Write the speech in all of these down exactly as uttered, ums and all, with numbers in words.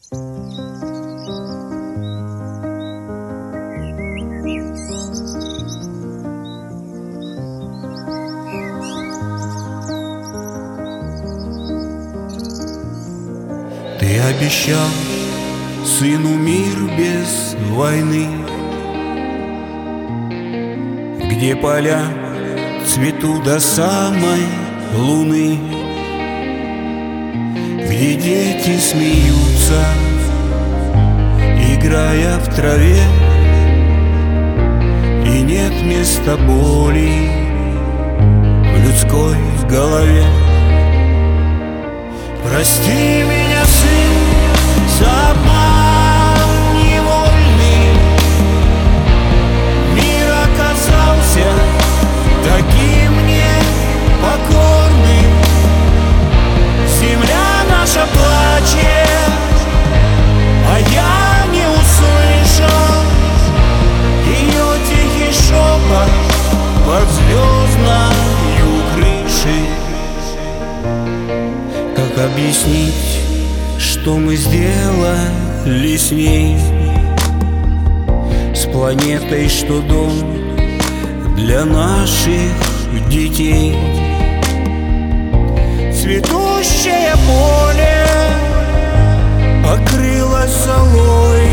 Ты обещал сыну мир без войны, где поля цветут до самой луны, где дети смеются, играя в траве, и нет места боли в людской голове. Прости меня, сын, за обман невольный. Мир оказался таким непокорным. Земля наша плачет, а я не услышал ее тихий шепот под звездною крышей. Как объяснить, что мы сделали с ней, с планетой, что дом для наших детей? Цветущее поле покрылось золой,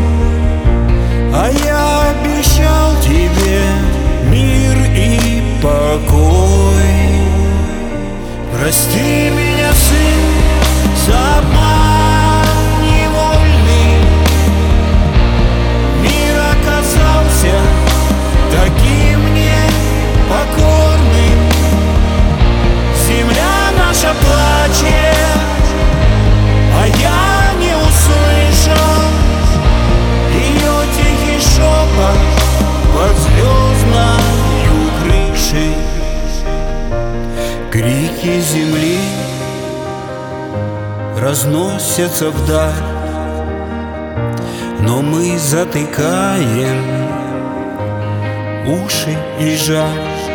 а я обещал тебе мир и покой. Прости меня, сын, за обман невольный. Мир оказался таким непокорным. Земля наша плачет, а я не услышал ее тихий шепот под звездною крышей. Крики земли разносятся вдаль, но мы затыкаем уши, и жаль,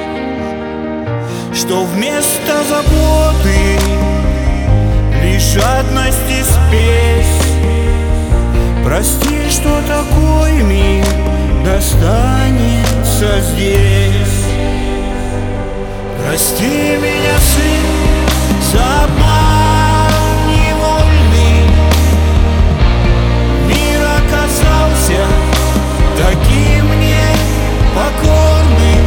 что вместо заботы лишь жадность и спесь. Прости, что такой мир достанется здесь. Прости меня, сын, за обман невольный. Мир оказался таким непокорным.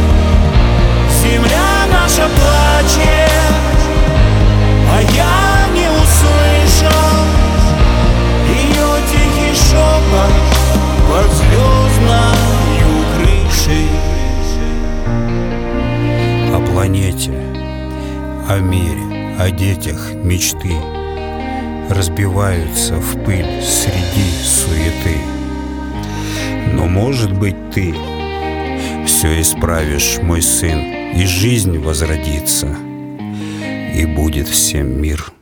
Земля наша плачет, а я не услышал ее тихий шепот под звездною крышей. О планете, о мире, о детях мечты разбиваются в пыль среди суеты. Но, может быть, ты все исправишь, мой сын, и жизнь возродится, и будет всем мир.